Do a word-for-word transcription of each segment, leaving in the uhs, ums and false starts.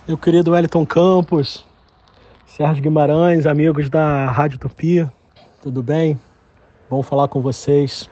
Meu querido Wellington Campos, Sérgio Guimarães, amigos da Rádio Tupi, tudo bem? Bom falar com vocês.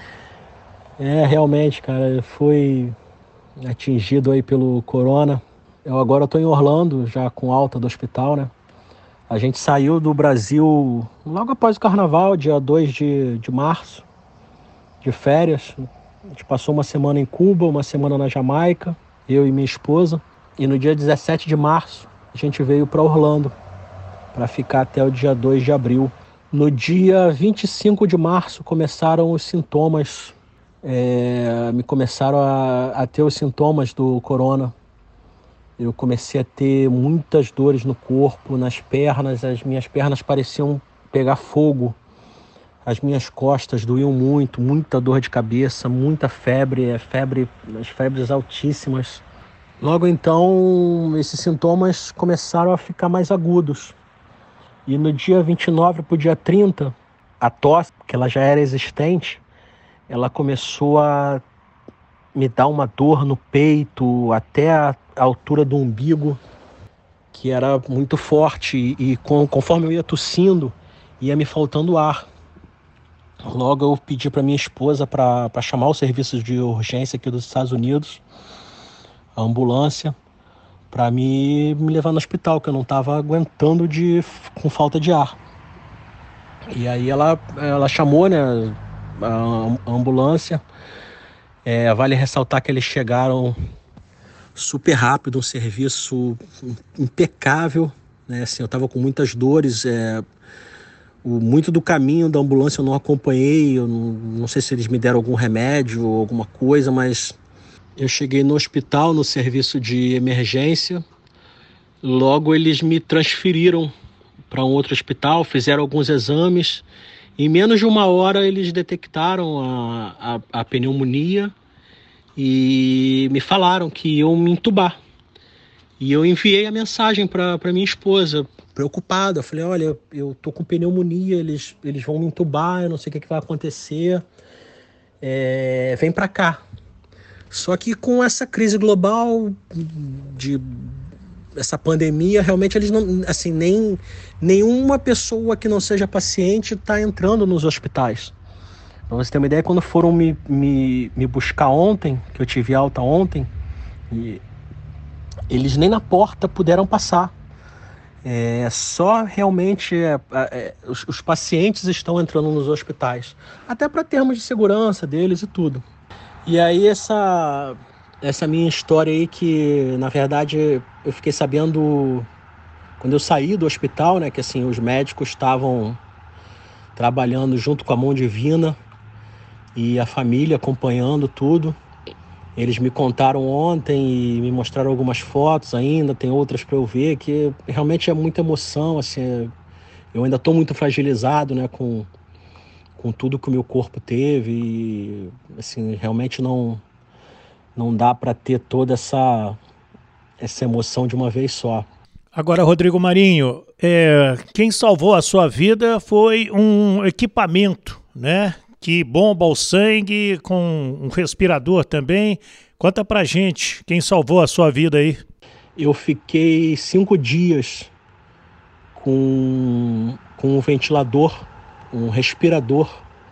É, realmente, cara, eu fui atingido aí pelo corona. Eu agora estou em Orlando, já com alta do hospital, né? A gente saiu do Brasil logo após o carnaval, dia dois de, de março, de férias. A gente passou uma semana em Cuba, uma semana na Jamaica, eu e minha esposa. E no dia dezessete de março, a gente veio para Orlando, para ficar até o dia dois de abril. No dia vinte e cinco de março começaram os sintomas, é, me começaram a, a ter os sintomas do corona. Eu comecei a ter muitas dores no corpo, nas pernas, as minhas pernas pareciam pegar fogo, as minhas costas doíam muito, muita dor de cabeça, muita febre, febre, as febres altíssimas. Logo então, esses sintomas começaram a ficar mais agudos. E no dia vinte e nove para o dia trinta, a tosse, que ela já era existente, ela começou a me dar uma dor no peito, até a altura do umbigo, que era muito forte. E com, conforme eu ia tossindo, ia me faltando ar. Logo eu pedi para minha esposa para chamar o serviço de urgência aqui dos Estados Unidos, a ambulância, para me, me levar no hospital, que eu não estava aguentando de, com falta de ar. E aí ela, ela chamou, né, a, a ambulância. É, vale ressaltar que eles chegaram super rápido, um serviço impecável, né? Assim, eu estava com muitas dores, é, o, muito do caminho da ambulância eu não acompanhei, eu não, não sei se eles me deram algum remédio ou alguma coisa, mas eu cheguei no hospital, no serviço de emergência. Logo eles me transferiram para um outro hospital, fizeram alguns exames. Em menos de uma hora eles detectaram a, a, a pneumonia e me falaram que iam me entubar. E eu enviei a mensagem para minha esposa, preocupada. Eu falei, olha, eu tô com pneumonia, eles, eles vão me entubar, eu não sei o que, que vai acontecer. É, vem para cá. Só que com essa crise global de essa pandemia, realmente eles não, assim, nem nenhuma pessoa que não seja paciente está entrando nos hospitais. Pra você ter uma ideia, quando foram me, me, me buscar ontem, que eu tive alta ontem, e eles nem na porta puderam passar. É, só realmente é, é, os, os pacientes estão entrando nos hospitais, até para termos de segurança deles e tudo. E aí essa, essa minha história aí, que na verdade eu fiquei sabendo quando eu saí do hospital, né, que assim, os médicos estavam trabalhando junto com a mão divina e a família acompanhando tudo. Eles me contaram ontem e me mostraram algumas fotos ainda, tem outras para eu ver, que realmente é muita emoção, assim, eu ainda estou muito fragilizado, né, com, com tudo que o meu corpo teve e, assim, realmente não, não dá para ter toda essa, essa emoção de uma vez só. Agora, Rodrigo Marinho, é, quem salvou a sua vida foi um equipamento, né? Que bomba o sangue com um respirador também. Conta pra gente quem salvou a sua vida aí. Eu fiquei cinco dias com, com um ventilador, um respirador.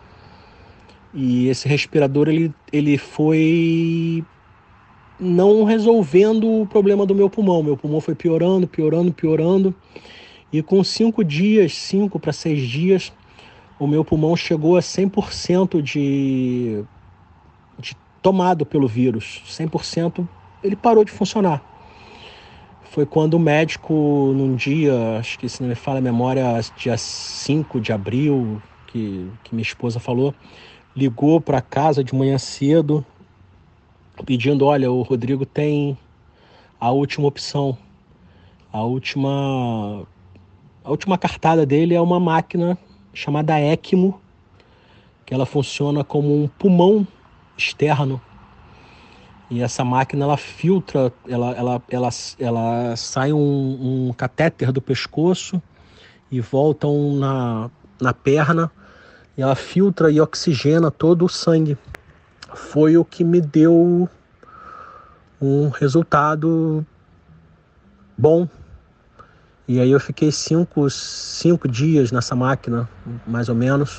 E esse respirador, ele, ele foi não resolvendo o problema do meu pulmão. Meu pulmão foi piorando, piorando, piorando. E com cinco dias, cinco para seis dias, o meu pulmão chegou a cem por cento de, de tomado pelo vírus. cem por cento ele parou de funcionar. Foi quando o médico, num dia, acho que se não me falha a memória, dia cinco de abril, que, que minha esposa falou, ligou para casa de manhã cedo, pedindo, olha, o Rodrigo tem a última opção. A última, a última cartada dele é uma máquina chamada ECMO, que ela funciona como um pulmão externo. E essa máquina, ela filtra, ela, ela, ela, ela sai um, um catéter do pescoço e volta um na, na perna, e ela filtra e oxigena todo o sangue. Foi o que me deu um resultado bom. E aí eu fiquei cinco, cinco dias nessa máquina, mais ou menos.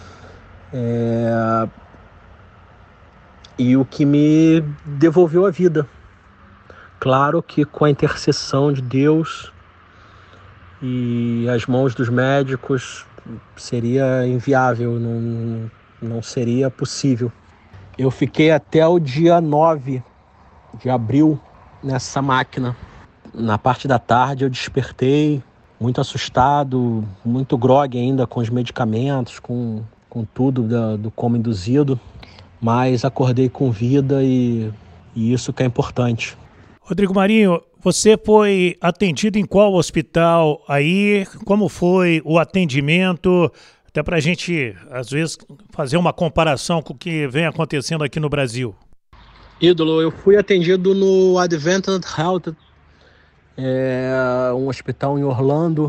É... E o que me devolveu a vida. Claro que com a intercessão de Deus e as mãos dos médicos seria inviável, não, não seria possível. Eu fiquei até o dia nove de abril nessa máquina. Na parte da tarde eu despertei muito assustado, muito grogue ainda com os medicamentos, com, com tudo da, do coma induzido, mas acordei com vida e, e isso que é importante. Rodrigo Marinho, você foi atendido em qual hospital aí? Como foi o atendimento? Até para a gente, às vezes, fazer uma comparação com o que vem acontecendo aqui no Brasil. Ídolo, eu fui atendido no Adventist Health, é um hospital em Orlando.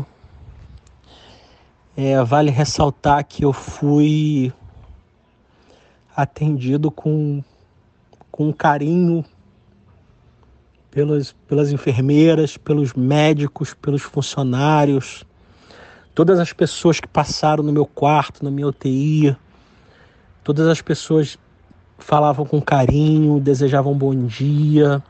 É, vale ressaltar que eu fui atendido com, com carinho pelas, pelas enfermeiras, pelos médicos, pelos funcionários, todas as pessoas que passaram no meu quarto, na minha U T I, todas as pessoas falavam com carinho, desejavam bom dia.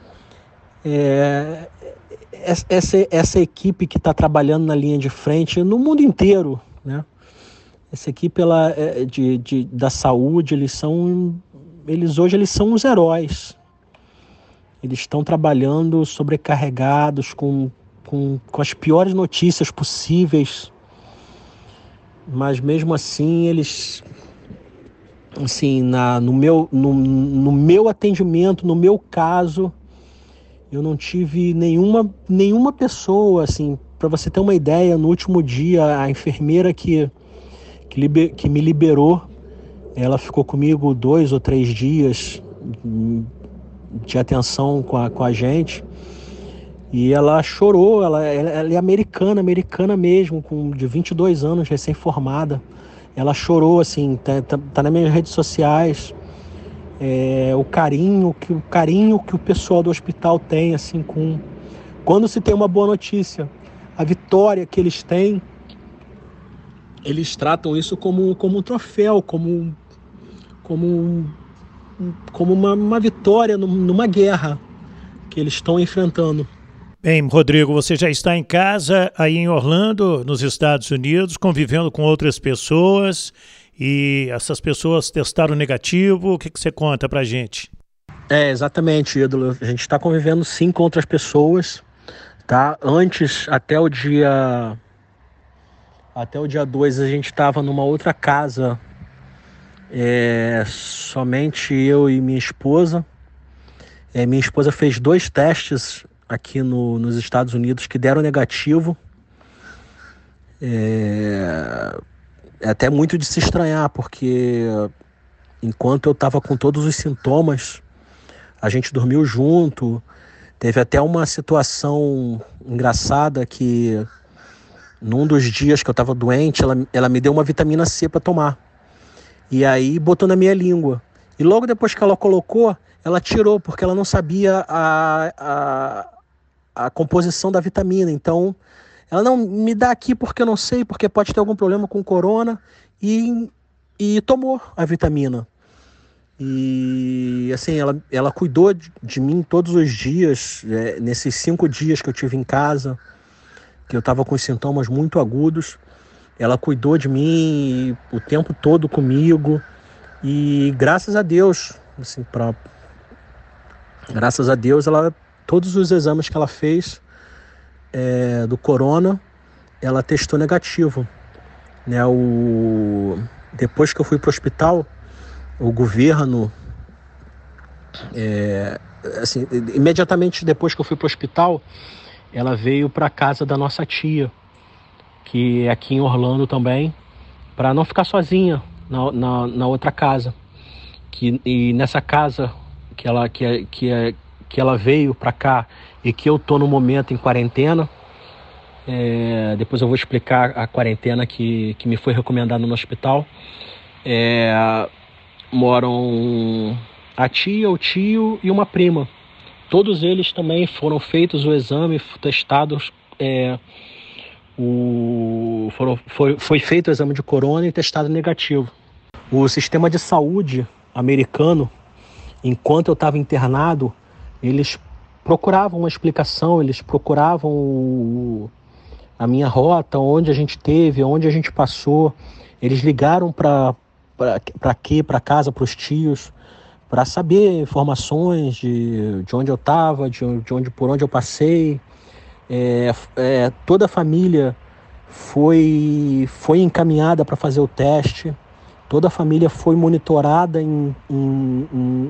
É, essa, essa equipe que está trabalhando na linha de frente no mundo inteiro, né? Essa equipe ela, de, de, da saúde, eles são, eles hoje eles são os heróis. Eles estão trabalhando sobrecarregados com, com, com as piores notícias possíveis, mas mesmo assim eles, assim, na, no, meu, no, no meu atendimento, no meu caso, eu não tive nenhuma, nenhuma pessoa, assim, para você ter uma ideia, no último dia, a enfermeira que, que, liber, que me liberou, ela ficou comigo dois ou três dias de atenção com a, com a gente, e ela chorou, ela, ela é americana, americana mesmo, com, de vinte e dois anos, recém-formada. Ela chorou, assim, tá, tá, tá nas minhas redes sociais, é, o carinho que o carinho que o pessoal do hospital tem, assim, com quando se tem uma boa notícia, a vitória que eles têm, eles tratam isso como, como um troféu, como, como, como uma, uma vitória numa guerra que eles estão enfrentando. Bem, Rodrigo, você já está em casa aí em Orlando, nos Estados Unidos, convivendo com outras pessoas, e essas pessoas testaram negativo. O que, que você conta pra gente? É, exatamente, ídolo. A gente está convivendo sim com outras pessoas, tá? Antes, até o dia até o dia dois, a gente estava numa outra casa, é, somente eu e minha esposa. É, minha esposa fez dois testes aqui no, nos Estados Unidos que deram negativo. É, é até muito de se estranhar, porque enquanto eu estava com todos os sintomas, a gente dormiu junto. Teve até uma situação engraçada que, num dos dias que eu estava doente, ela, ela me deu uma vitamina C para tomar. E aí botou na minha língua. E logo depois que ela colocou, ela tirou, porque ela não sabia a, a, a composição da vitamina. Então, ela não me dá aqui porque eu não sei, porque pode ter algum problema com corona. E, e tomou a vitamina. E assim, ela, ela cuidou de, de mim todos os dias, é, nesses cinco dias que eu tive em casa, que eu estava com sintomas muito agudos. Ela cuidou de mim o tempo todo comigo. E graças a Deus, assim, pra, graças a Deus, ela, todos os exames que ela fez é, do corona, ela testou negativo. Né, o, depois que eu fui para o hospital, o governo, é, assim, imediatamente depois que eu fui para o hospital, ela veio para a casa da nossa tia, que é aqui em Orlando também, para não ficar sozinha na, na, na outra casa. Que, e nessa casa que ela, que, que, que ela veio para cá e que eu tô no momento em quarentena, é, depois eu vou explicar a quarentena que, que me foi recomendada no hospital. É, moram a tia, o tio e uma prima. todos eles também foram feitos o exame, testados, é, o, foram, foi, foi feito o exame de corona e testado negativo. O sistema de saúde americano, enquanto eu estava internado, eles procuravam uma explicação, eles procuravam o, a minha rota, onde a gente teve, onde a gente passou. Eles ligaram para para quê, para casa, para os tios, para saber informações de, de onde eu estava, de, de onde, por onde eu passei. É, é, toda a família foi, foi encaminhada para fazer o teste, toda a família foi monitorada em, em, em,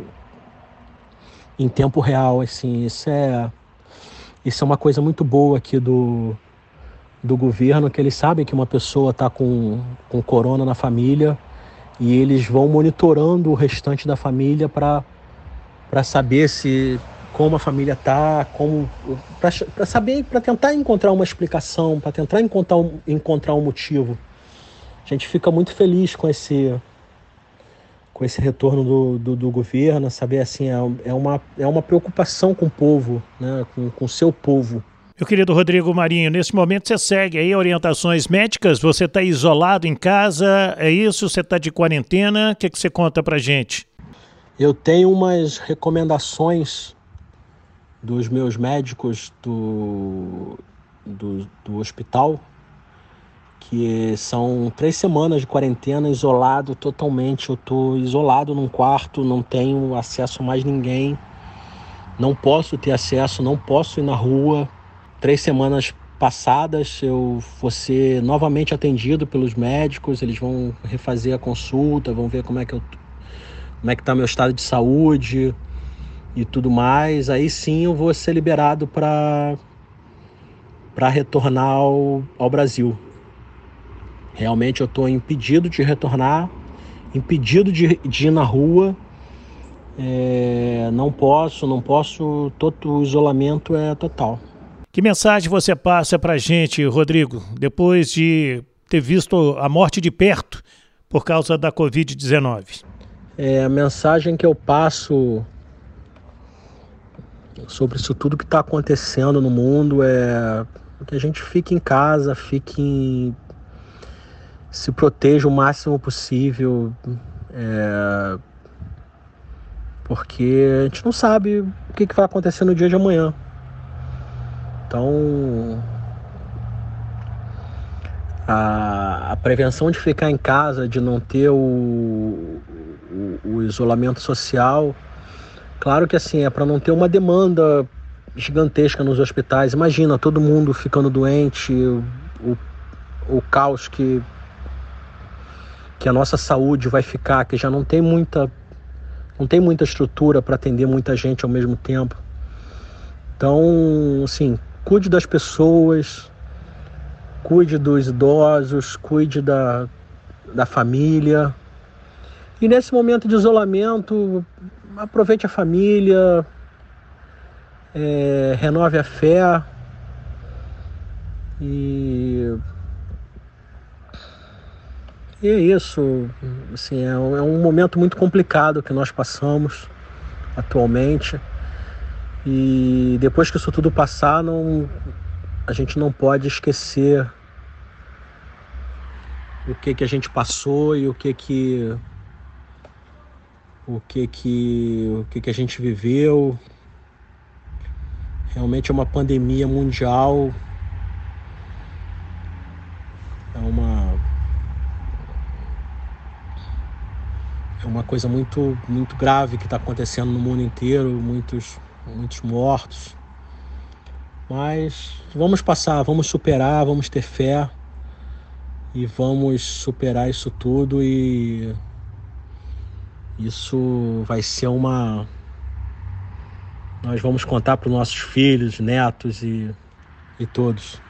em tempo real. Assim, isso, é, isso é uma coisa muito boa aqui do, do governo, que eles sabem que uma pessoa está com, com corona na família e eles vão monitorando o restante da família para para saber se como a família está, como para saber, para tentar encontrar uma explicação, para tentar encontrar um, encontrar um motivo. A gente fica muito feliz com esse com esse retorno do, do, do governo, saber assim, é, é, uma, é uma preocupação com o povo, né, com, com o seu povo. Meu querido Rodrigo Marinho, nesse momento você segue aí orientações médicas, você está isolado em casa, é isso? Você está de quarentena? O que, que você conta pra gente? Eu tenho umas recomendações dos meus médicos do, do, do hospital, que são três semanas de quarentena, isolado totalmente. Eu estou isolado num quarto, não tenho acesso a mais ninguém, não posso ter acesso, não posso ir na rua. Três semanas passadas eu vou ser novamente atendido pelos médicos, eles vão refazer a consulta, vão ver como é que eu, como é que está meu estado de saúde e tudo mais. Aí sim eu vou ser liberado para para retornar ao, ao Brasil. Realmente eu estou impedido de retornar, impedido de, de ir na rua. É, não posso, não posso, todo o isolamento é total. Que mensagem você passa pra gente, Rodrigo, depois de ter visto a morte de perto por causa da covid dezenove? É, a mensagem que eu passo sobre isso tudo que está acontecendo no mundo é que a gente fique em casa, fique em... se proteja o máximo possível, é... porque a gente não sabe o que, que vai acontecer no dia de amanhã. Então, a, a prevenção de ficar em casa, de não ter o, o, o isolamento social, claro que assim, é para não ter uma demanda gigantesca nos hospitais. Imagina, todo mundo ficando doente, o, o, o caos que, que a nossa saúde vai ficar, que já não tem muita, não tem muita estrutura para atender muita gente ao mesmo tempo. Então, assim, cuide das pessoas, cuide dos idosos, cuide da, da família. E nesse momento de isolamento, aproveite a família, é, renove a fé. E, e é isso. Assim, é, é um momento muito complicado que nós passamos atualmente. E depois que isso tudo passar, não, a gente não pode esquecer o que que a gente passou e o que que o que que o que que a gente viveu. Realmente é uma pandemia mundial, é uma é uma coisa muito muito grave que está acontecendo no mundo inteiro, muitos muitos mortos. Mas vamos passar, vamos superar, vamos ter fé e vamos superar isso tudo, e isso vai ser uma... Nós vamos contar para os nossos filhos, netos e, e todos.